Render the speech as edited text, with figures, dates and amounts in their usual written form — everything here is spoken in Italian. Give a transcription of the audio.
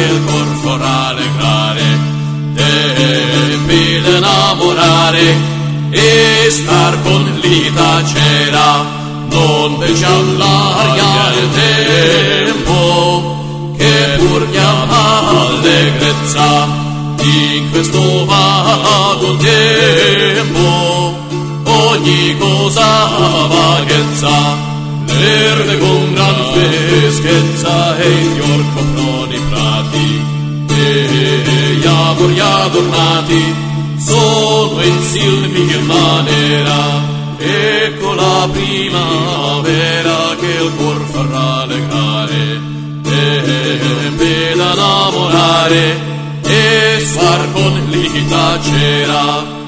il cor farà allegrare, tempi d'innamorare e star con l'ita c'era, non fece all'aria il tempo che pur chiama allegrezza in questo vago tempo. Ogni cosa vaghezza, l'erde con gran freschezza e il fior coprono i prati, e gli amori adornati sono in silvi manera. Ecco la primavera che il cor farà allegrare, tempi da innamorare e far con l'ita c'era.